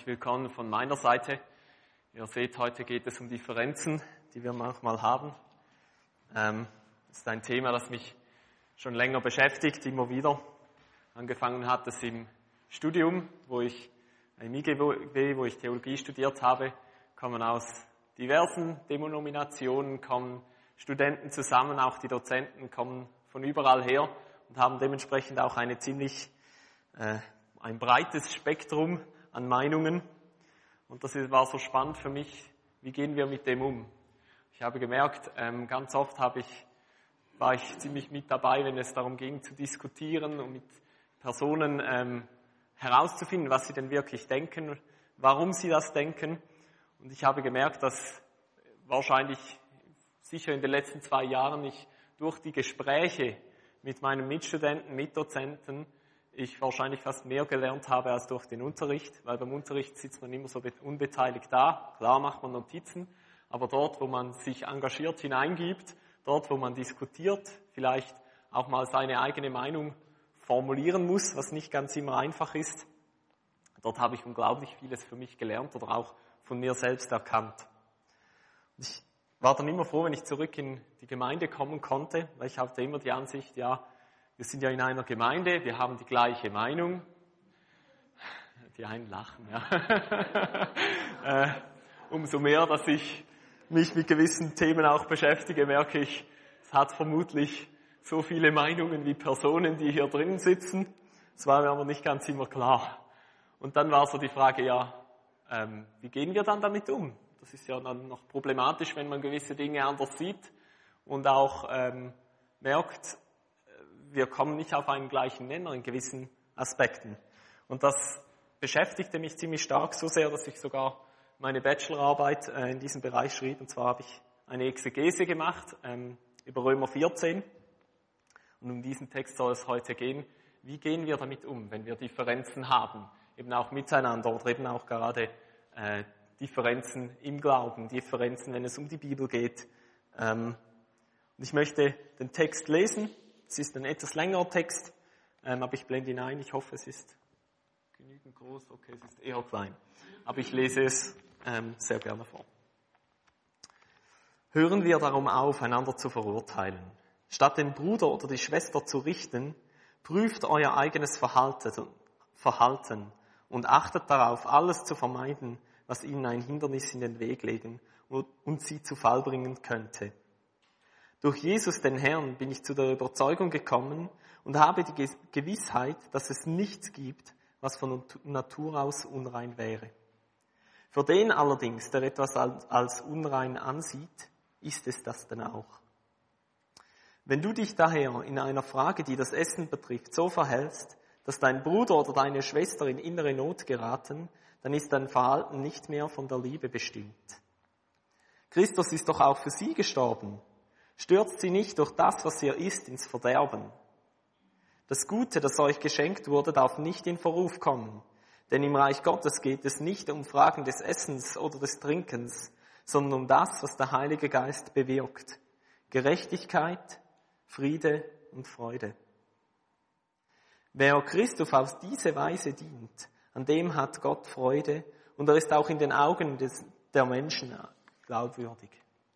willkommen von meiner Seite. Ihr seht, heute geht es um Differenzen, die wir manchmal haben. Das ist ein Thema, das mich schon länger beschäftigt, immer wieder. Angefangen hat es im Studium, im IGW, wo ich Theologie studiert habe, kommen aus diversen Denominationen, kommen Studenten zusammen, auch die Dozenten kommen von überall her und haben dementsprechend auch ein breites Spektrum an Meinungen. Und das war so spannend für mich, wie gehen wir mit dem um? Ich habe gemerkt, ganz oft war ich ziemlich mit dabei, wenn es darum ging zu diskutieren und mit Personen herauszufinden, was sie denn wirklich denken, warum sie das denken. Und ich habe gemerkt, dass wahrscheinlich sicher in den letzten 2 Jahren ich durch die Gespräche mit meinen Mitstudenten, Mitdozenten, ich wahrscheinlich fast mehr gelernt habe als durch den Unterricht, weil beim Unterricht sitzt man immer so unbeteiligt da. Klar macht man Notizen, aber dort, wo man sich engagiert hineingibt, dort, wo man diskutiert, vielleicht auch mal seine eigene Meinung formulieren muss, was nicht ganz immer einfach ist, dort habe ich unglaublich vieles für mich gelernt oder auch von mir selbst erkannt. Ich war dann immer froh, wenn ich zurück in die Gemeinde kommen konnte, weil ich hatte immer die Ansicht, ja, wir sind ja in einer Gemeinde, wir haben die gleiche Meinung. Die einen lachen, ja. Umso mehr, dass ich mich mit gewissen Themen auch beschäftige, merke ich, es hat vermutlich so viele Meinungen wie Personen, die hier drinnen sitzen. Das war mir aber nicht ganz immer klar. Und dann war so die Frage, ja, wie gehen wir dann damit um? Das ist ja dann noch problematisch, wenn man gewisse Dinge anders sieht und auch merkt, wir kommen nicht auf einen gleichen Nenner in gewissen Aspekten. Und das beschäftigte mich ziemlich stark, so sehr, dass ich sogar meine Bachelorarbeit in diesem Bereich schrieb. Und zwar habe ich eine Exegese gemacht über Römer 14. Und um diesen Text soll es heute gehen. Wie gehen wir damit um, wenn wir Differenzen haben? Eben auch miteinander oder eben auch gerade Differenzen im Glauben, Differenzen, wenn es um die Bibel geht. Und ich möchte den Text lesen. Es ist ein etwas längerer Text, aber ich blende ihn ein. Ich hoffe, es ist genügend groß. Okay, es ist eher klein. Aber ich lese es sehr gerne vor. Hören wir darum auf, einander zu verurteilen. Statt den Bruder oder die Schwester zu richten, prüft euer eigenes Verhalten und achtet darauf, alles zu vermeiden, was ihnen ein Hindernis in den Weg legen und sie zu Fall bringen könnte. Durch Jesus, den Herrn, bin ich zu der Überzeugung gekommen und habe die Gewissheit, dass es nichts gibt, was von Natur aus unrein wäre. Für den allerdings, der etwas als unrein ansieht, ist es das denn auch. Wenn du dich daher in einer Frage, die das Essen betrifft, so verhältst, dass dein Bruder oder deine Schwester in innere Not geraten, dann ist dein Verhalten nicht mehr von der Liebe bestimmt. Christus ist doch auch für sie gestorben. Stürzt sie nicht durch das, was ihr isst, ins Verderben. Das Gute, das euch geschenkt wurde, darf nicht in Verruf kommen, denn im Reich Gottes geht es nicht um Fragen des Essens oder des Trinkens, sondern um das, was der Heilige Geist bewirkt. Gerechtigkeit, Friede und Freude. Wer Christus auf diese Weise dient, an dem hat Gott Freude und er ist auch in den Augen der Menschen glaubwürdig.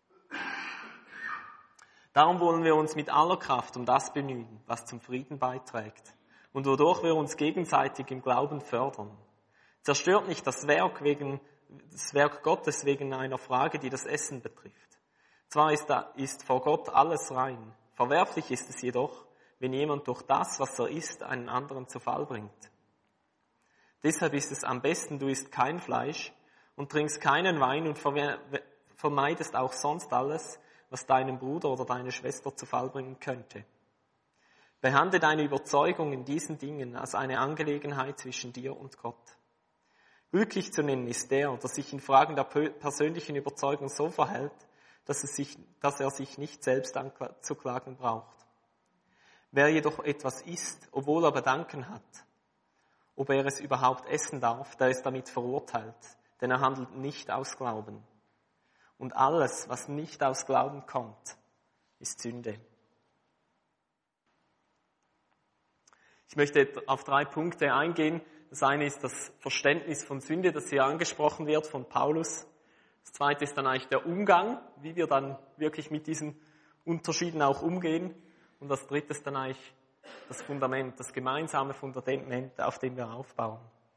Darum wollen wir uns mit aller Kraft um das bemühen, was zum Frieden beiträgt und wodurch wir uns gegenseitig im Glauben fördern. Zerstört nicht das Werk Gottes wegen einer Frage, die das Essen betrifft. Zwar ist vor Gott alles rein, verwerflich ist es jedoch, wenn jemand durch das, was er isst, einen anderen zu Fall bringt. Deshalb ist es am besten, du isst kein Fleisch und trinkst keinen Wein und vermeidest auch sonst alles, was deinem Bruder oder deine Schwester zu Fall bringen könnte. Behandle deine Überzeugung in diesen Dingen als eine Angelegenheit zwischen dir und Gott. Glücklich zu nennen ist der sich in Fragen der persönlichen Überzeugung so verhält, dass er sich nicht selbst anzuklagen braucht. Wer jedoch etwas isst, obwohl er Bedenken hat, ob er es überhaupt essen darf, der ist damit verurteilt, denn er handelt nicht aus Glauben. Und alles, was nicht aus Glauben kommt, ist Sünde. Ich möchte auf 3 Punkte eingehen. Das eine ist das Verständnis von Sünde, das hier angesprochen wird von Paulus. Das zweite ist dann eigentlich der Umgang, wie wir dann wirklich mit diesen Unterschieden auch umgehen. Und das dritte ist dann eigentlich das Fundament, das gemeinsame Fundament, auf dem wir aufbauen.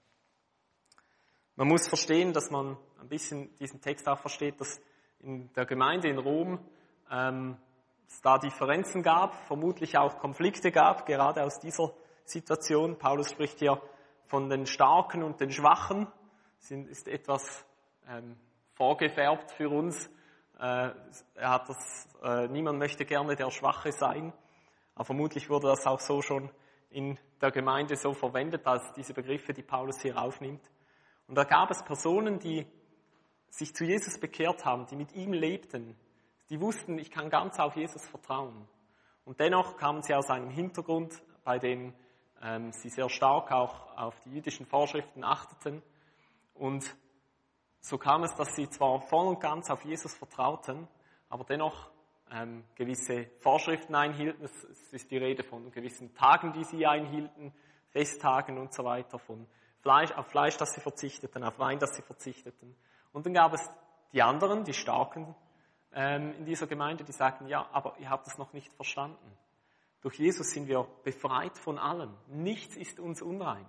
Man muss verstehen, dass man ein bisschen diesen Text auch versteht, dass in der Gemeinde in Rom es da Differenzen gab, vermutlich auch Konflikte gab, gerade aus dieser Situation. Paulus spricht hier von den Starken und den Schwachen. Ist etwas vorgefärbt für uns. Niemand möchte gerne der Schwache sein. Aber vermutlich wurde das auch so schon in der Gemeinde so verwendet, als diese Begriffe, die Paulus hier aufnimmt. Und da gab es Personen, die sich zu Jesus bekehrt haben, die mit ihm lebten. Die wussten, ich kann ganz auf Jesus vertrauen. Und dennoch kamen sie aus einem Hintergrund, bei dem sie sehr stark auch auf die jüdischen Vorschriften achteten. Und so kam es, dass sie zwar voll und ganz auf Jesus vertrauten, aber dennoch gewisse Vorschriften einhielten. Es ist die Rede von gewissen Tagen, die sie einhielten, Festtagen und so weiter, auf Fleisch, das sie verzichteten, auf Wein, das sie verzichteten. Und dann gab es die anderen, die Starken in dieser Gemeinde, die sagten, ja, aber ihr habt es noch nicht verstanden. Durch Jesus sind wir befreit von allem. Nichts ist uns unrein.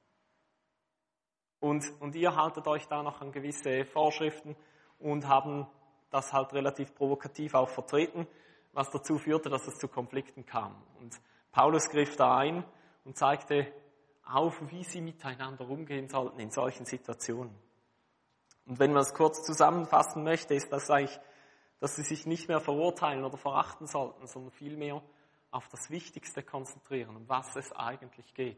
Und ihr haltet euch da noch an gewisse Vorschriften und haben das halt relativ provokativ auch vertreten, was dazu führte, dass es zu Konflikten kam. Und Paulus griff da ein und zeigte auf, wie sie miteinander umgehen sollten in solchen Situationen. Und wenn man es kurz zusammenfassen möchte, ist das eigentlich, dass sie sich nicht mehr verurteilen oder verachten sollten, sondern vielmehr auf das Wichtigste konzentrieren, um was es eigentlich geht.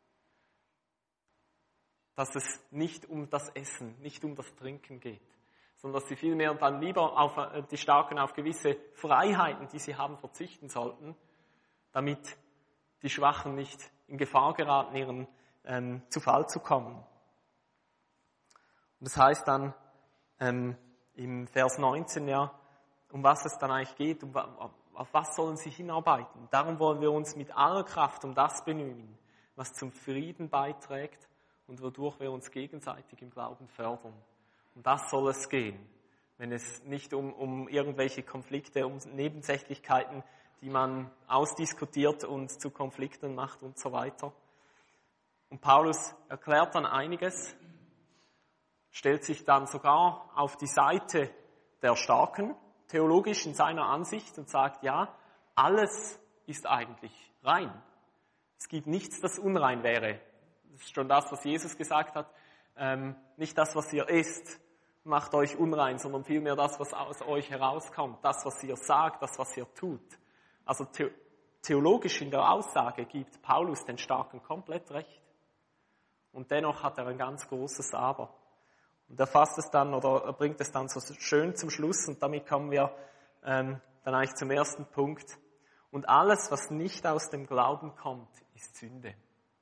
Dass es nicht um das Essen, nicht um das Trinken geht, sondern dass sie vielmehr dann lieber die Starken auf gewisse Freiheiten, die sie haben, verzichten sollten, damit die Schwachen nicht in Gefahr geraten, ihren zu Fall zu kommen. Und das heißt dann im Vers 19, ja, um was es dann eigentlich geht, auf was sollen sie hinarbeiten. Darum wollen wir uns mit aller Kraft um das bemühen, was zum Frieden beiträgt und wodurch wir uns gegenseitig im Glauben fördern. Um das soll es gehen, wenn es nicht um irgendwelche Konflikte, um Nebensächlichkeiten, die man ausdiskutiert und zu Konflikten macht und so weiter. Und Paulus erklärt dann einiges, stellt sich dann sogar auf die Seite der Starken, theologisch in seiner Ansicht, und sagt, ja, alles ist eigentlich rein. Es gibt nichts, das unrein wäre. Das ist schon das, was Jesus gesagt hat. Nicht das, was ihr esst, macht euch unrein, sondern vielmehr das, was aus euch herauskommt, das, was ihr sagt, das, was ihr tut. Also theologisch in der Aussage gibt Paulus den Starken komplett recht. Und dennoch hat er ein ganz großes Aber. Und er fasst es dann oder er bringt es dann so schön zum Schluss und damit kommen wir dann eigentlich zum ersten Punkt. Und alles, was nicht aus dem Glauben kommt, ist Sünde.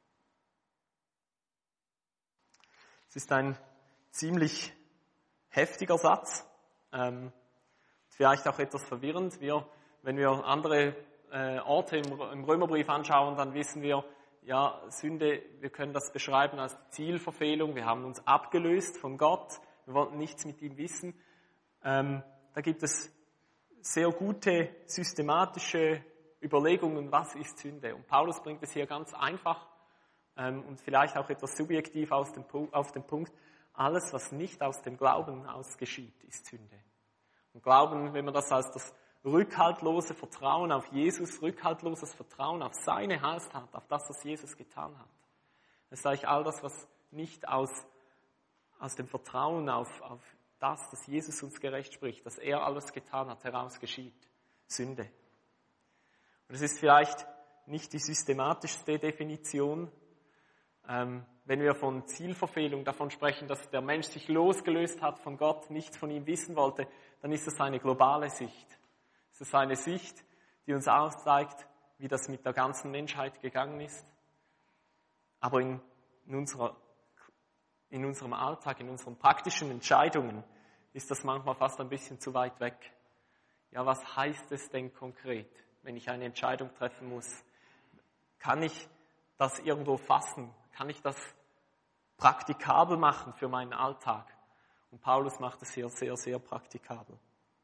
Es ist ein ziemlich heftiger Satz, vielleicht auch etwas verwirrend. Wenn wir andere Orte im Römerbrief anschauen, dann wissen wir, ja, Sünde, wir können das beschreiben als Zielverfehlung. Wir haben uns abgelöst von Gott. Wir wollten nichts mit ihm wissen. Da gibt es sehr gute systematische Überlegungen, was ist Sünde. Und Paulus bringt es hier ganz einfach und vielleicht auch etwas subjektiv auf den Punkt. Alles, was nicht aus dem Glauben aus geschieht, ist Sünde. Und Glauben, wenn man das als das rückhaltlose Vertrauen auf Jesus, rückhaltloses Vertrauen auf seine Heilstat, auf das, was Jesus getan hat. Das ist eigentlich all das, was nicht aus dem Vertrauen auf das, dass Jesus uns gerecht spricht, dass er alles getan hat, heraus geschieht. Sünde. Und es ist vielleicht nicht die systematischste Definition, wenn wir von Zielverfehlung davon sprechen, dass der Mensch sich losgelöst hat von Gott, nichts von ihm wissen wollte, dann ist es eine globale Sicht. Es ist eine Sicht, die uns aufzeigt, wie das mit der ganzen Menschheit gegangen ist. Aber in unserem Alltag, in unseren praktischen Entscheidungen ist das manchmal fast ein bisschen zu weit weg. Ja, was heißt es denn konkret, wenn ich eine Entscheidung treffen muss? Kann ich das irgendwo fassen? Kann ich das praktikabel machen für meinen Alltag. Und Paulus macht es hier sehr, sehr praktikabel.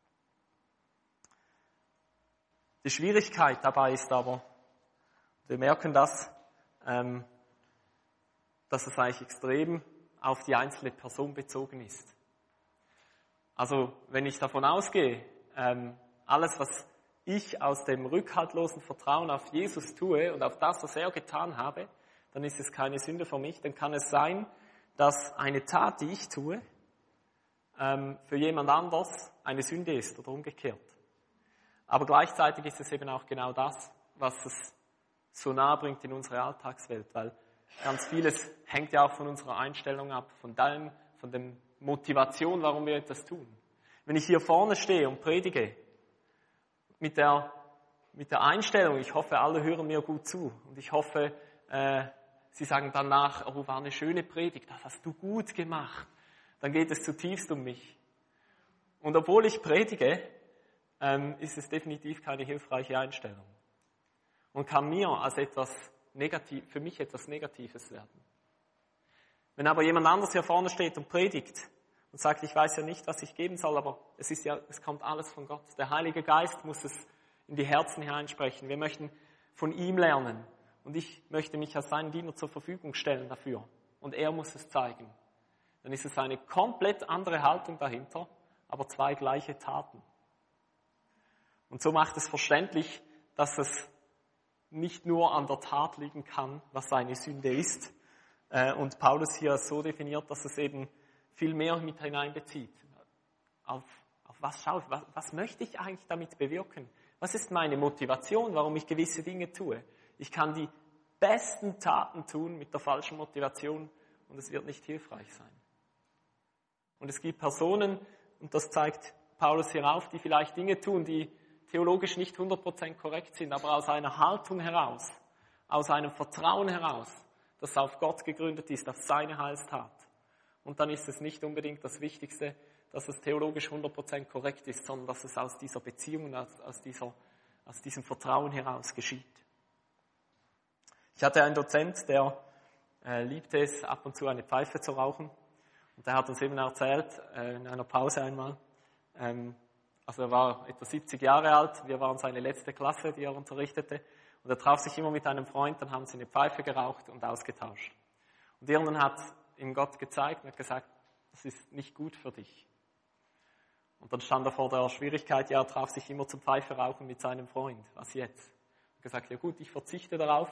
Die Schwierigkeit dabei ist aber, wir merken das, dass es eigentlich extrem auf die einzelne Person bezogen ist. Also wenn ich davon ausgehe, alles, was ich aus dem rückhaltlosen Vertrauen auf Jesus tue und auf das, was er getan habe, dann ist es keine Sünde für mich. Dann kann es sein, dass eine Tat, die ich tue, für jemand anders eine Sünde ist oder umgekehrt. Aber gleichzeitig ist es eben auch genau das, was es so nahe bringt in unsere Alltagswelt, weil ganz vieles hängt ja auch von unserer Einstellung ab, von der Motivation, warum wir etwas tun. Wenn ich hier vorne stehe und predige, mit der Einstellung, ich hoffe, alle hören mir gut zu und ich hoffe, sie sagen danach, oh, war eine schöne Predigt, das hast du gut gemacht, dann geht es zutiefst um mich. Und obwohl ich predige, ist es definitiv keine hilfreiche Einstellung und kann mir als für mich etwas Negatives werden. Wenn aber jemand anders hier vorne steht und predigt und sagt, ich weiß ja nicht, was ich geben soll, aber es kommt alles von Gott. Der Heilige Geist muss es in die Herzen hineinsprechen. Wir möchten von ihm lernen und ich möchte mich als seinen Diener zur Verfügung stellen dafür und er muss es zeigen. Dann ist es eine komplett andere Haltung dahinter, aber zwei gleiche Taten. Und so macht es verständlich, dass es nicht nur an der Tat liegen kann, was eine Sünde ist. Und Paulus hier so definiert, dass es eben viel mehr mit hineinbezieht. Auf was schaue ich? Was möchte ich eigentlich damit bewirken? Was ist meine Motivation, warum ich gewisse Dinge tue? Ich kann die besten Taten tun mit der falschen Motivation und es wird nicht hilfreich sein. Und es gibt Personen, und das zeigt Paulus hier auf, die vielleicht Dinge tun, die theologisch nicht 100% korrekt sind, aber aus einer Haltung heraus, aus einem Vertrauen heraus, das auf Gott gegründet ist, auf seine Heilstat. Und dann ist es nicht unbedingt das Wichtigste, dass es theologisch 100% korrekt ist, sondern dass es aus dieser Beziehung, aus diesem Vertrauen heraus geschieht. Ich hatte einen Dozent, der liebte es, ab und zu eine Pfeife zu rauchen. Und der hat uns eben erzählt, in einer Pause einmal, also er war etwa 70 Jahre alt, wir waren seine letzte Klasse, die er unterrichtete. Und er traf sich immer mit einem Freund, dann haben sie eine Pfeife geraucht und ausgetauscht. Und irgendwann hat ihm Gott gezeigt und hat gesagt, das ist nicht gut für dich. Und dann stand er vor der Schwierigkeit, ja, er traf sich immer zum Pfeife rauchen mit seinem Freund. Was jetzt? Er hat gesagt, ja gut, ich verzichte darauf,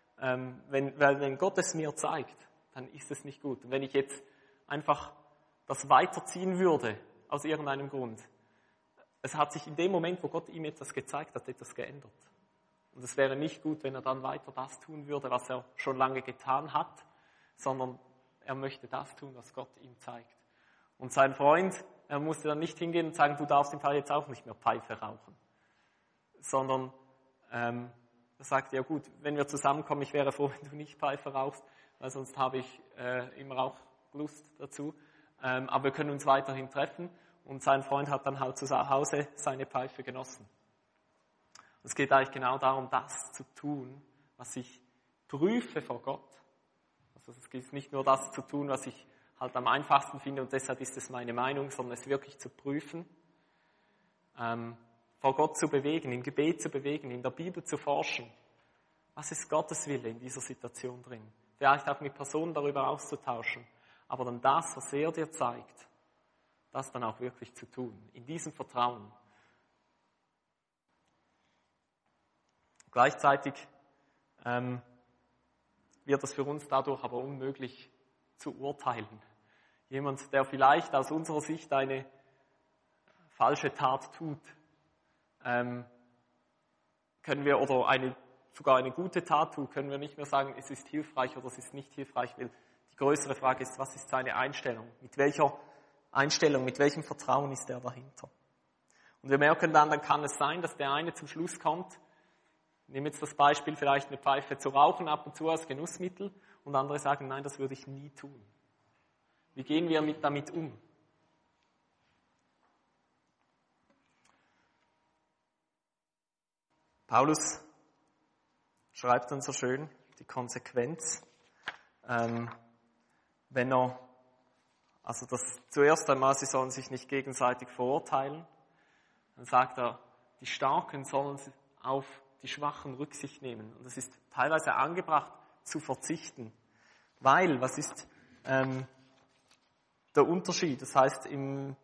wenn Gott es mir zeigt, dann ist es nicht gut. Und wenn ich jetzt einfach das weiterziehen würde, aus irgendeinem Grund, es hat sich in dem Moment, wo Gott ihm etwas gezeigt hat, etwas geändert. Und es wäre nicht gut, wenn er dann weiter das tun würde, was er schon lange getan hat, sondern er möchte das tun, was Gott ihm zeigt. Und sein Freund, er musste dann nicht hingehen und sagen, du darfst im Fall jetzt auch nicht mehr Pfeife rauchen. Sondern er sagte, ja gut, wenn wir zusammenkommen, ich wäre froh, wenn du nicht Pfeife rauchst, weil sonst habe ich immer auch Lust dazu. Aber wir können uns weiterhin treffen. Und sein Freund hat dann halt zu Hause seine Pfeife genossen. Es geht eigentlich genau darum, das zu tun, was ich prüfe vor Gott. Also es geht nicht nur das zu tun, was ich halt am einfachsten finde und deshalb ist es meine Meinung, sondern es wirklich zu prüfen, vor Gott zu bewegen, im Gebet zu bewegen, in der Bibel zu forschen. Was ist Gottes Wille in dieser Situation drin? Vielleicht auch mit Personen darüber auszutauschen, aber dann das, was er dir zeigt, das dann auch wirklich zu tun, in diesem Vertrauen. Gleichzeitig wird es für uns dadurch aber unmöglich zu urteilen. Jemand, der vielleicht aus unserer Sicht eine falsche Tat tut, können wir, oder sogar eine gute Tat tut, können wir nicht mehr sagen, es ist hilfreich oder es ist nicht hilfreich, weil die größere Frage ist, was ist seine Einstellung? Mit welcher Einstellung, mit welchem Vertrauen ist er dahinter? Und wir merken dann kann es sein, dass der eine zum Schluss kommt, nehmen jetzt das Beispiel, vielleicht eine Pfeife zu rauchen, ab und zu als Genussmittel, und andere sagen, nein, das würde ich nie tun. Wie gehen wir damit um? Paulus schreibt dann so schön die Konsequenz. zuerst einmal, sie sollen sich nicht gegenseitig verurteilen. Dann sagt er, die Starken sollen auf die Schwachen Rücksicht nehmen. Und es ist teilweise angebracht, zu verzichten. Weil, was ist der Unterschied? Das heißt im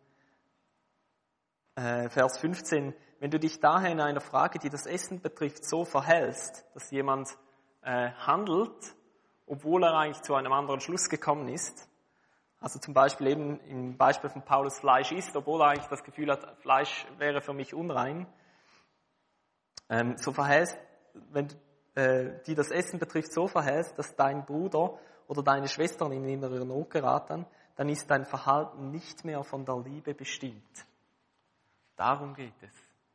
Vers 15, wenn du dich daher in einer Frage, die das Essen betrifft, so verhältst, dass jemand handelt, obwohl er eigentlich zu einem anderen Schluss gekommen ist, also zum Beispiel eben im Beispiel von Paulus Fleisch isst, obwohl er eigentlich das Gefühl hat, Fleisch wäre für mich unrein, so verhältst, wenn du die das Essen betrifft, so verhältst, dass dein Bruder oder deine Schwestern in innere Not geraten, dann ist dein Verhalten nicht mehr von der Liebe bestimmt. Darum geht es.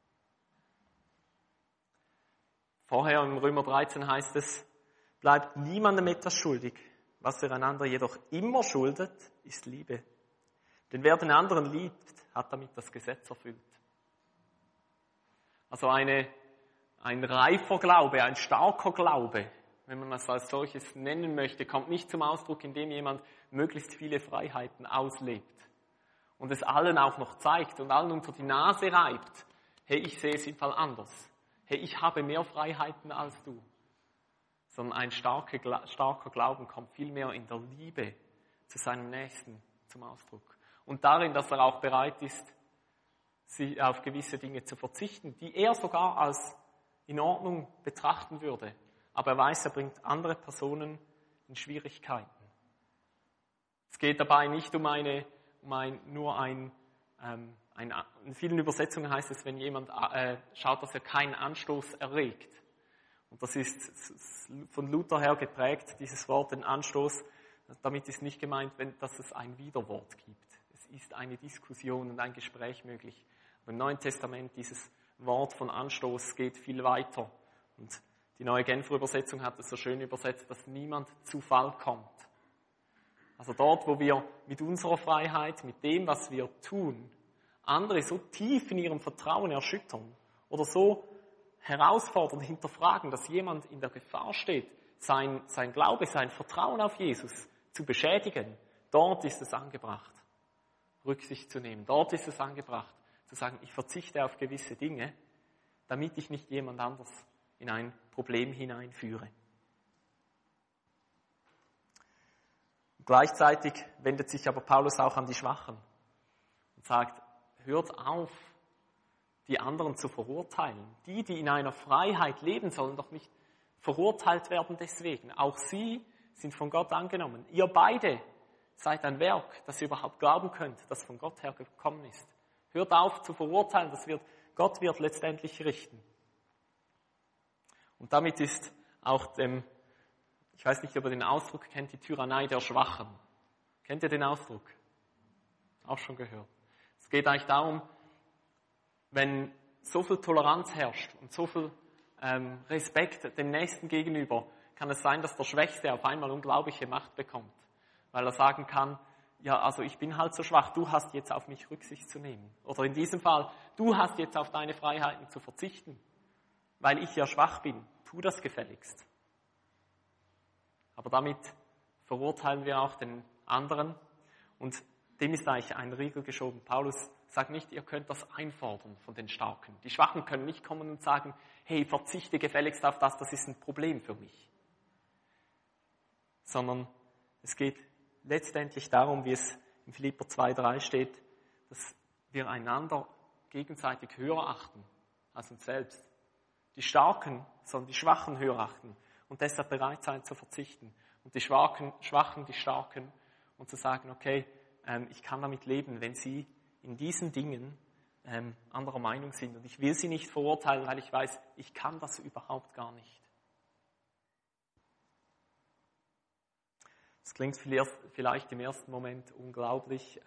Vorher im Römer 13 heißt es, bleibt niemandem etwas schuldig. Was er einander jedoch immer schuldet, ist Liebe. Denn wer den anderen liebt, hat damit das Gesetz erfüllt. Also ein reifer Glaube, ein starker Glaube, wenn man das als solches nennen möchte, kommt nicht zum Ausdruck, indem jemand möglichst viele Freiheiten auslebt und es allen auch noch zeigt und allen unter die Nase reibt. Hey, ich sehe es im Fall anders. Hey, ich habe mehr Freiheiten als du. Sondern ein starker Glauben kommt vielmehr in der Liebe zu seinem Nächsten zum Ausdruck. Und darin, dass er auch bereit ist, auf gewisse Dinge zu verzichten, die er sogar als in Ordnung betrachten würde. Aber er weiß, er bringt andere Personen in Schwierigkeiten. Es geht dabei nicht in vielen Übersetzungen heißt es, wenn jemand schaut, dass er keinen Anstoß erregt. Und das ist von Luther her geprägt, dieses Wort, den Anstoß. Damit ist nicht gemeint, dass es ein Widerwort gibt. Es ist eine Diskussion und ein Gespräch möglich. Aber im Neuen Testament dieses Wort von Anstoß geht viel weiter. Und die Neue Genfer Übersetzung hat es so schön übersetzt, dass niemand zu Fall kommt. Also dort, wo wir mit unserer Freiheit, mit dem, was wir tun, andere so tief in ihrem Vertrauen erschüttern oder so herausfordern, hinterfragen, dass jemand in der Gefahr steht, sein Glaube, sein Vertrauen auf Jesus zu beschädigen, dort ist es angebracht, Rücksicht zu nehmen. Dort ist es angebracht, zu sagen, ich verzichte auf gewisse Dinge, damit ich nicht jemand anders in ein Problem hineinführe. Gleichzeitig wendet sich aber Paulus auch an die Schwachen und sagt, hört auf, die anderen zu verurteilen. Die in einer Freiheit leben, sollen doch nicht verurteilt werden deswegen. Auch sie sind von Gott angenommen. Ihr beide seid ein Werk, das ihr überhaupt glauben könnt, das von Gott her gekommen ist. Hört auf zu verurteilen, Gott wird letztendlich richten. Und damit ist auch ich weiß nicht, ob ihr den Ausdruck kennt, die Tyrannei der Schwachen. Kennt ihr den Ausdruck? Auch schon gehört. Es geht eigentlich darum, wenn so viel Toleranz herrscht und so viel Respekt dem Nächsten gegenüber, kann es sein, dass der Schwächste auf einmal unglaubliche Macht bekommt. Weil er sagen kann, ja, also ich bin halt so schwach, du hast jetzt auf mich Rücksicht zu nehmen. Oder in diesem Fall, du hast jetzt auf deine Freiheiten zu verzichten, weil ich ja schwach bin. Tu das gefälligst. Aber damit verurteilen wir auch den anderen und dem ist eigentlich ein Riegel geschoben. Paulus sagt nicht, ihr könnt das einfordern von den Starken. Die Schwachen können nicht kommen und sagen, hey, verzichte gefälligst auf das ist ein Problem für mich. Sondern es geht letztendlich darum, wie es in Philipper 2,3 steht, dass wir einander gegenseitig höher achten als uns selbst. Die Starken sollen die Schwachen höher achten und deshalb bereit sein zu verzichten. Und die Schwachen die Starken und zu sagen, okay, ich kann damit leben, wenn sie in diesen Dingen anderer Meinung sind. Und ich will sie nicht verurteilen, weil ich weiß, ich kann das überhaupt gar nicht. Es klingt vielleicht im ersten Moment unglaublich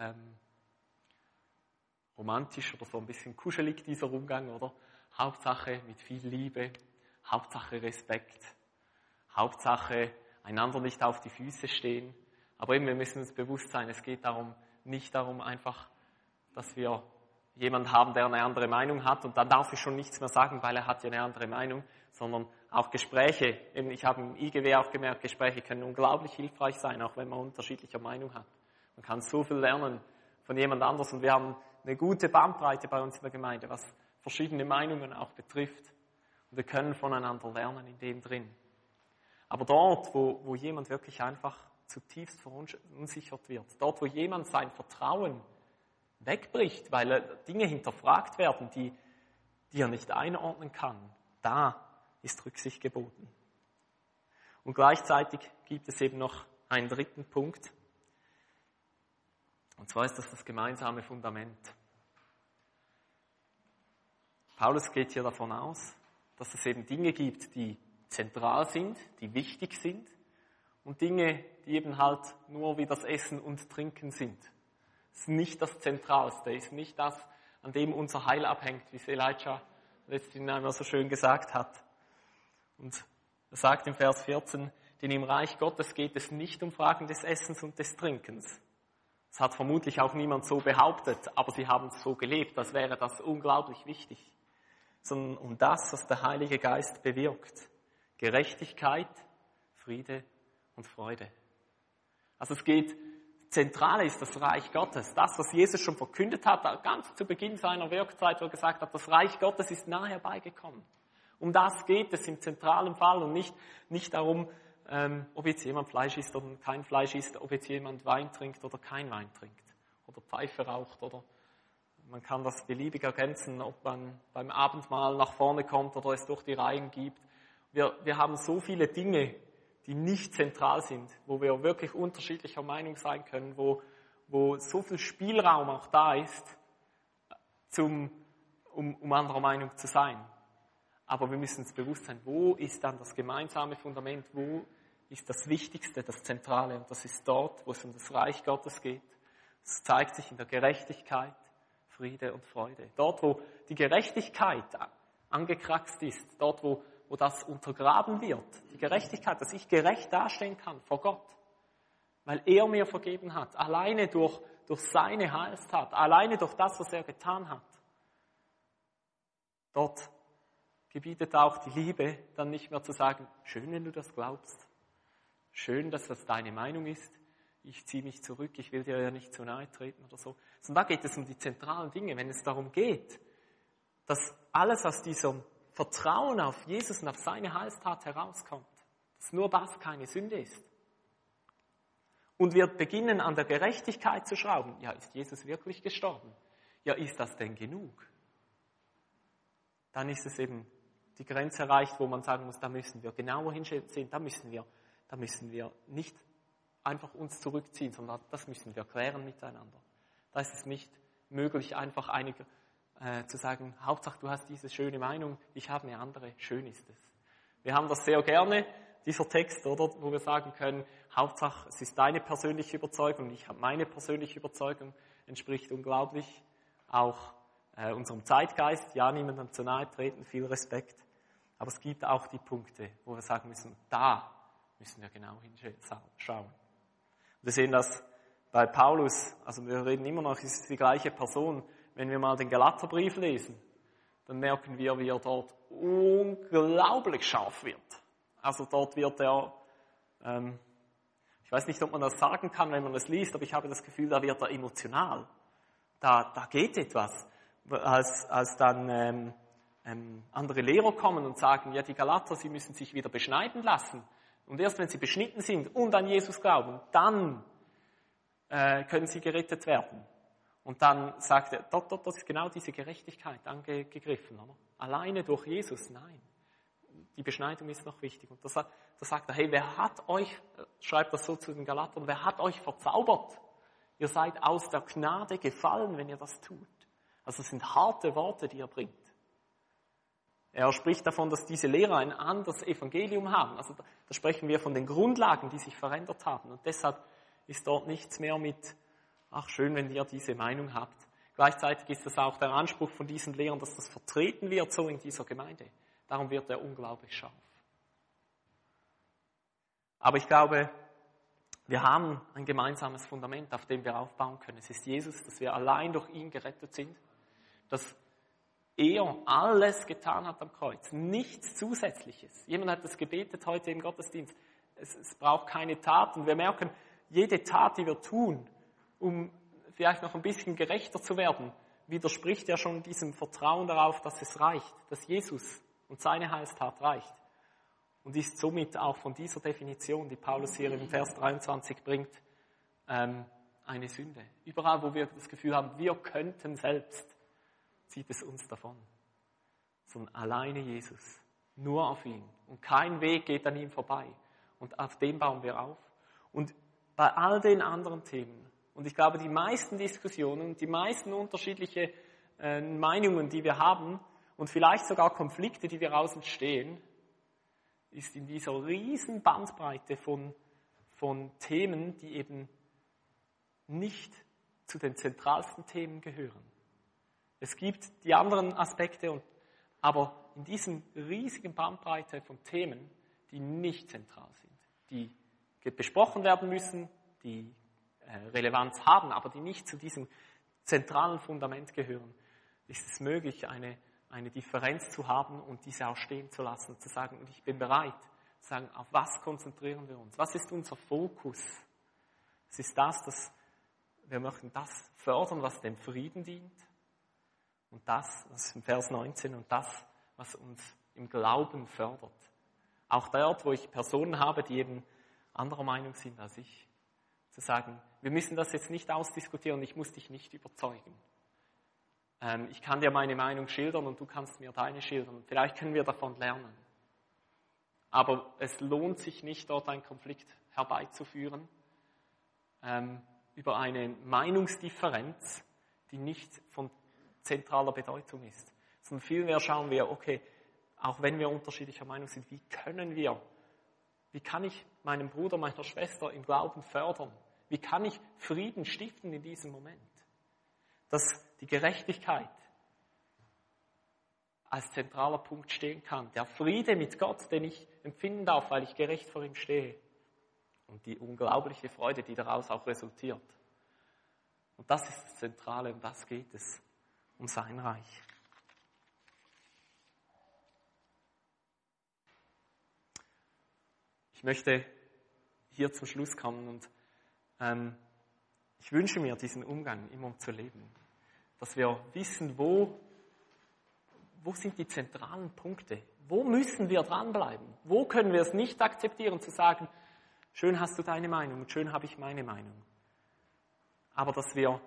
romantisch oder so ein bisschen kuschelig, dieser Umgang, oder? Hauptsache mit viel Liebe, Hauptsache Respekt, Hauptsache einander nicht auf die Füße stehen. Aber eben, wir müssen uns bewusst sein, es geht nicht darum einfach, dass wir jemanden haben, der eine andere Meinung hat und dann darf ich schon nichts mehr sagen, weil er hat ja eine andere Meinung, sondern auch Gespräche. Eben, ich habe im IGW auch gemerkt, Gespräche können unglaublich hilfreich sein, auch wenn man unterschiedlicher Meinung hat. Man kann so viel lernen von jemand anders und wir haben eine gute Bandbreite bei uns in der Gemeinde, was verschiedene Meinungen auch betrifft. Und wir können voneinander lernen in dem drin. Aber dort, wo jemand wirklich einfach zutiefst verunsichert wird, dort, wo jemand sein Vertrauen wegbricht, weil Dinge hinterfragt werden, die er nicht einordnen kann, da ist Rücksicht geboten. Und gleichzeitig gibt es eben noch einen dritten Punkt. Und zwar ist das gemeinsame Fundament. Paulus geht hier davon aus, dass es eben Dinge gibt, die zentral sind, die wichtig sind und Dinge, die eben halt nur wie das Essen und Trinken sind. Es ist nicht das Zentralste, ist nicht das, an dem unser Heil abhängt, wie es Elijah letztens einmal so schön gesagt hat. Und er sagt im Vers 14, denn im Reich Gottes geht es nicht um Fragen des Essens und des Trinkens. Das hat vermutlich auch niemand so behauptet, aber sie haben es so gelebt, als wäre das unglaublich wichtig. Sondern um das, was der Heilige Geist bewirkt. Gerechtigkeit, Friede und Freude. Also es geht, zentral ist das Reich Gottes. Das, was Jesus schon verkündet hat, ganz zu Beginn seiner Wirkzeit, wo er gesagt hat, das Reich Gottes ist nahe herbeigekommen. Um das geht es im zentralen Fall und nicht darum, ob jetzt jemand Fleisch isst oder kein Fleisch isst, ob jetzt jemand Wein trinkt oder kein Wein trinkt oder Pfeife raucht oder man kann das beliebig ergänzen, ob man beim Abendmahl nach vorne kommt oder es durch die Reihen gibt. Wir haben so viele Dinge, die nicht zentral sind, wo wir wirklich unterschiedlicher Meinung sein können, wo so viel Spielraum auch da ist, um anderer Meinung zu sein. Aber wir müssen uns bewusst sein, wo ist dann das gemeinsame Fundament, wo ist das Wichtigste, das Zentrale. Und das ist dort, wo es um das Reich Gottes geht. Es zeigt sich in der Gerechtigkeit, Friede und Freude. Dort, wo die Gerechtigkeit angekraxt ist, dort, wo das untergraben wird, die Gerechtigkeit, dass ich gerecht dastehen kann vor Gott, weil er mir vergeben hat, alleine durch seine Heilstat, alleine durch das, was er getan hat. Dort gebietet auch die Liebe, dann nicht mehr zu sagen, schön, wenn du das glaubst, schön, dass das deine Meinung ist, ich ziehe mich zurück, ich will dir ja nicht zu nahe treten oder so. Sondern da geht es um die zentralen Dinge, wenn es darum geht, dass alles aus diesem Vertrauen auf Jesus und auf seine Heilstat herauskommt, dass nur das keine Sünde ist. Und wir beginnen an der Gerechtigkeit zu schrauben. Ja, ist Jesus wirklich gestorben? Ja, ist das denn genug? Dann ist es eben die Grenze erreicht, wo man sagen muss, da müssen wir genauer hinsehen, da müssen wir nicht einfach uns zurückziehen, sondern das müssen wir klären miteinander. Da ist es nicht möglich, einfach zu sagen, Hauptsache du hast diese schöne Meinung, ich habe eine andere, schön ist es. Wir haben das sehr gerne, dieser Text, oder, wo wir sagen können, Hauptsache es ist deine persönliche Überzeugung, ich habe meine persönliche Überzeugung, entspricht unglaublich auch unserem Zeitgeist, ja, niemandem zu nahe treten, viel Respekt. Aber es gibt auch die Punkte, wo wir sagen müssen, da müssen wir genau hinschauen. Wir sehen das bei Paulus, also wir reden immer noch, es ist die gleiche Person. Wenn wir mal den Galaterbrief lesen, dann merken wir, wie er dort unglaublich scharf wird. Also dort wird er, ich weiß nicht, ob man das sagen kann, wenn man das liest, aber ich habe das Gefühl, da wird er emotional. Da geht etwas. Als dann andere Lehrer kommen und sagen, ja, die Galater, sie müssen sich wieder beschneiden lassen. Und erst wenn sie beschnitten sind und an Jesus glauben, dann können sie gerettet werden. Und dann sagt er, dort ist genau diese Gerechtigkeit angegriffen. Oder? Alleine durch Jesus, nein. Die Beschneidung ist noch wichtig. Und da sagt er, hey, wer hat euch, schreibt das so zu den Galatern, wer hat euch verzaubert? Ihr seid aus der Gnade gefallen, wenn ihr das tut. Also es sind harte Worte, die er bringt. Er spricht davon, dass diese Lehrer ein anderes Evangelium haben. Also da sprechen wir von den Grundlagen, die sich verändert haben. Und deshalb ist dort nichts mehr mit, ach schön, wenn ihr diese Meinung habt. Gleichzeitig ist es auch der Anspruch von diesen Lehrern, dass das vertreten wird so in dieser Gemeinde. Darum wird er unglaublich scharf. Aber ich glaube, wir haben ein gemeinsames Fundament, auf dem wir aufbauen können. Es ist Jesus, dass wir allein durch ihn gerettet sind. Dass er alles getan hat am Kreuz, nichts Zusätzliches. Jemand hat das gebetet heute im Gottesdienst. Es braucht keine Tat. Und wir merken, jede Tat, die wir tun, um vielleicht noch ein bisschen gerechter zu werden, widerspricht ja schon diesem Vertrauen darauf, dass es reicht, dass Jesus und seine Heilstat reicht. Und ist somit auch von dieser Definition, die Paulus hier im Vers 23 bringt, eine Sünde. Überall, wo wir das Gefühl haben, wir könnten selbst, zieht es uns davon. Sondern alleine Jesus, nur auf ihn. Und kein Weg geht an ihm vorbei. Und auf dem bauen wir auf. Und bei all den anderen Themen, und ich glaube, die meisten Diskussionen, die meisten unterschiedliche Meinungen, die wir haben, und vielleicht sogar Konflikte, die daraus entstehen, ist in dieser riesen Bandbreite von Themen, die eben nicht zu den zentralsten Themen gehören. Es gibt die anderen Aspekte, aber in diesem riesigen Bandbreite von Themen, die nicht zentral sind, die besprochen werden müssen, die Relevanz haben, aber die nicht zu diesem zentralen Fundament gehören, ist es möglich, eine Differenz zu haben und diese auch stehen zu lassen und zu sagen, und ich bin bereit, zu sagen, auf was konzentrieren wir uns? Was ist unser Fokus? Es ist dass wir möchten das fördern, was dem Frieden dient. Und das ist im Vers 19, und das, was uns im Glauben fördert. Auch dort, wo ich Personen habe, die eben anderer Meinung sind als ich, zu sagen, wir müssen das jetzt nicht ausdiskutieren, ich muss dich nicht überzeugen. Ich kann dir meine Meinung schildern und du kannst mir deine schildern. Vielleicht können wir davon lernen. Aber es lohnt sich nicht, dort einen Konflikt herbeizuführen über eine Meinungsdifferenz, die nicht von zentraler Bedeutung ist. Sondern vielmehr schauen wir, okay, auch wenn wir unterschiedlicher Meinung sind, wie kann ich meinen Bruder, meiner Schwester im Glauben fördern? Wie kann ich Frieden stiften in diesem Moment? Dass die Gerechtigkeit als zentraler Punkt stehen kann. Der Friede mit Gott, den ich empfinden darf, weil ich gerecht vor ihm stehe. Und die unglaubliche Freude, die daraus auch resultiert. Und das ist das Zentrale, um das geht es, um sein Reich. Ich möchte hier zum Schluss kommen und ich wünsche mir, diesen Umgang immer zu leben. Dass wir wissen, wo sind die zentralen Punkte? Wo müssen wir dranbleiben? Wo können wir es nicht akzeptieren, zu sagen, schön hast du deine Meinung und schön habe ich meine Meinung. Aber dass wir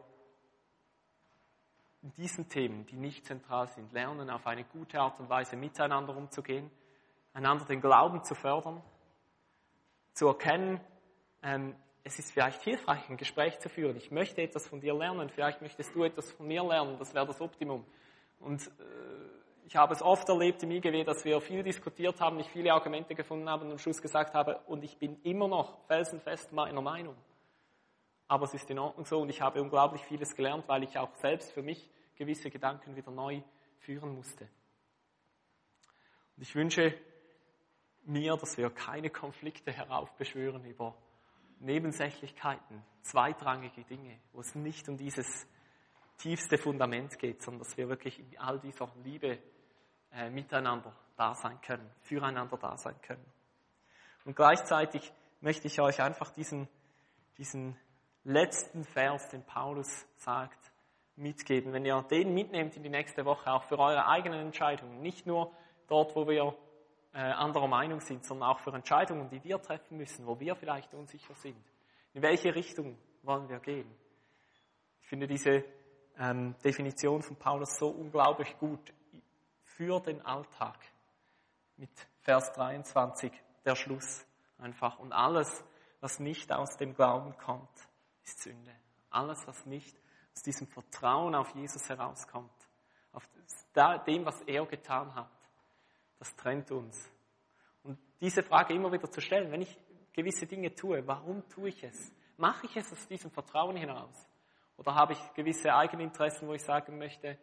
in diesen Themen, die nicht zentral sind, lernen, auf eine gute Art und Weise miteinander umzugehen, einander den Glauben zu fördern, zu erkennen, es ist vielleicht hilfreich, ein Gespräch zu führen. Ich möchte etwas von dir lernen, vielleicht möchtest du etwas von mir lernen, das wäre das Optimum. Und ich habe es oft erlebt im IGW, dass wir viel diskutiert haben, ich viele Argumente gefunden habe und am Schluss gesagt habe, und ich bin immer noch felsenfest meiner Meinung. Aber es ist in Ordnung so und ich habe unglaublich vieles gelernt, weil ich auch selbst für mich gewisse Gedanken wieder neu führen musste. Und ich wünsche mir, dass wir keine Konflikte heraufbeschwören über Nebensächlichkeiten, zweitrangige Dinge, wo es nicht um dieses tiefste Fundament geht, sondern dass wir wirklich in all dieser Liebe miteinander da sein können, füreinander da sein können. Und gleichzeitig möchte ich euch einfach diesen letzten Vers, den Paulus sagt, mitgeben. Wenn ihr den mitnehmt in die nächste Woche, auch für eure eigenen Entscheidungen, nicht nur dort, wo wir anderer Meinung sind, sondern auch für Entscheidungen, die wir treffen müssen, wo wir vielleicht unsicher sind. In welche Richtung wollen wir gehen? Ich finde diese Definition von Paulus so unglaublich gut für den Alltag. Mit Vers 23, der Schluss einfach. Und alles, was nicht aus dem Glauben kommt, ist Sünde. Alles, was nicht aus diesem Vertrauen auf Jesus herauskommt, auf dem, was er getan hat, das trennt uns. Und diese Frage immer wieder zu stellen, wenn ich gewisse Dinge tue, warum tue ich es? Mache ich es aus diesem Vertrauen hinaus? Oder habe ich gewisse Eigeninteressen, wo ich sagen möchte,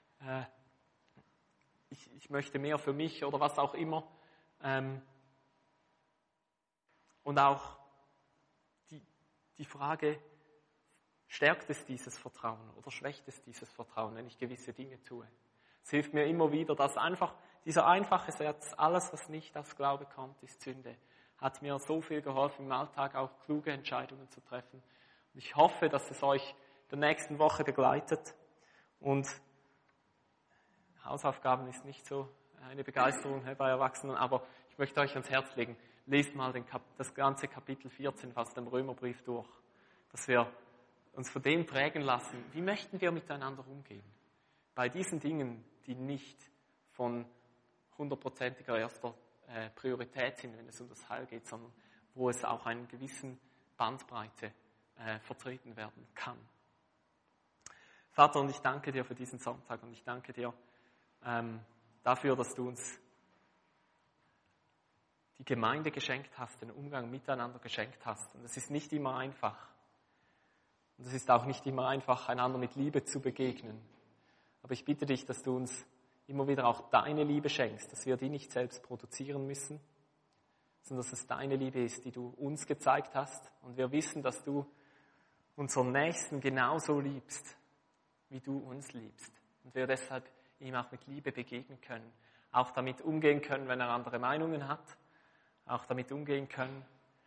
ich möchte mehr für mich oder was auch immer. Und auch die Frage, stärkt es dieses Vertrauen oder schwächt es dieses Vertrauen, wenn ich gewisse Dinge tue? Es hilft mir immer wieder, dass einfach dieser einfache Satz, alles was nicht aus Glaube kommt, ist Sünde, hat mir so viel geholfen, im Alltag auch kluge Entscheidungen zu treffen. Und ich hoffe, dass es euch in der nächsten Woche begleitet. Und Hausaufgaben ist nicht so eine Begeisterung bei Erwachsenen, aber ich möchte euch ans Herz legen, lest mal das ganze Kapitel 14 aus dem Römerbrief durch, dass wir uns von dem prägen lassen, wie möchten wir miteinander umgehen. Bei diesen Dingen, die nicht von 100%iger erster Priorität sind, wenn es um das Heil geht, sondern wo es auch eine gewissen Bandbreite vertreten werden kann. Vater, und ich danke dir für diesen Sonntag und ich danke dir dafür, dass du uns die Gemeinde geschenkt hast, den Umgang miteinander geschenkt hast. Und es ist nicht immer einfach. Und es ist auch nicht immer einfach, einander mit Liebe zu begegnen. Aber ich bitte dich, dass du uns immer wieder auch deine Liebe schenkst, dass wir die nicht selbst produzieren müssen, sondern dass es deine Liebe ist, die du uns gezeigt hast. Und wir wissen, dass du unseren Nächsten genauso liebst, wie du uns liebst. Und wir deshalb ihm auch mit Liebe begegnen können, auch damit umgehen können, wenn er andere Meinungen hat, auch damit umgehen können,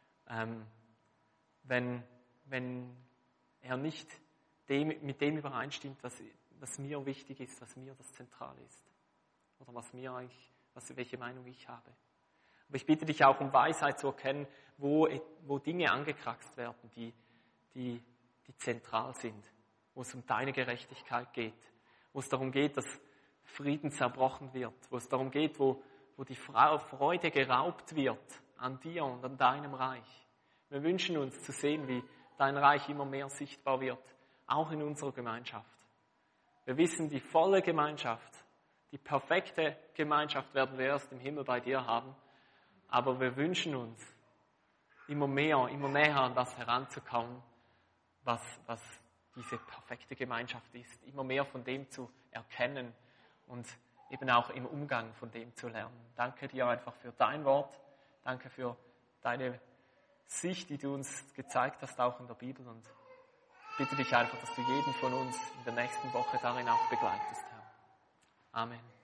wenn er nicht mit dem übereinstimmt, was mir wichtig ist, was mir das Zentrale ist oder welche Meinung ich habe. Aber ich bitte dich auch um Weisheit zu erkennen, wo Dinge angekraxt werden, die zentral sind, wo es um deine Gerechtigkeit geht, wo es darum geht, dass Frieden zerbrochen wird, wo es darum geht, wo die Freude geraubt wird an dir und an deinem Reich. Wir wünschen uns zu sehen, wie dein Reich immer mehr sichtbar wird, auch in unserer Gemeinschaft. Wir wissen, die volle Gemeinschaft, die perfekte Gemeinschaft werden wir erst im Himmel bei dir haben, aber wir wünschen uns immer mehr, immer näher an das heranzukommen, was diese perfekte Gemeinschaft ist, immer mehr von dem zu erkennen und eben auch im Umgang von dem zu lernen. Danke dir einfach für dein Wort, danke für deine Sicht, die du uns gezeigt hast, auch in der Bibel, und bitte dich einfach, dass du jeden von uns in der nächsten Woche darin auch begleitest, Herr. Amen.